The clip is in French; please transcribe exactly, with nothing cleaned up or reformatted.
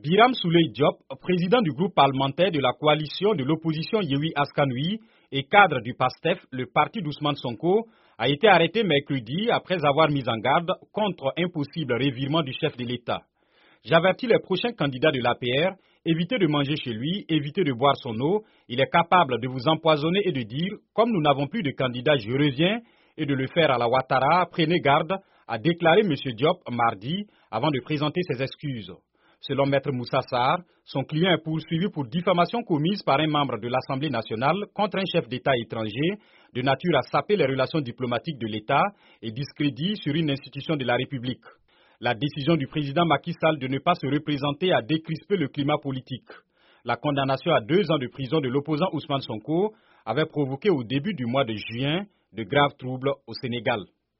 Biram Souleye Diop, président du groupe parlementaire de la coalition de l'opposition Yewi Askanoui et cadre du PASTEF, le parti d'Ousmane Sonko, a été arrêté mercredi après avoir mis en garde contre un possible revirement du chef de l'État. J'avertis les prochains candidats de l'A P R, évitez de manger chez lui, évitez de boire son eau, il est capable de vous empoisonner et de dire « comme nous n'avons plus de candidats, je reviens » et de le faire à la Ouattara, prenez garde, a déclaré M. Diop mardi avant de présenter ses excuses. Selon Maître Moussa Sarr, son client est poursuivi pour diffamation commise par un membre de l'Assemblée nationale contre un chef d'État étranger, de nature à saper les relations diplomatiques de l'État et discrédit sur une institution de la République. La décision du président Macky Sall de ne pas se représenter a décrispé le climat politique. La condamnation à deux ans de prison de l'opposant Ousmane Sonko avait provoqué au début du mois de juin de graves troubles au Sénégal.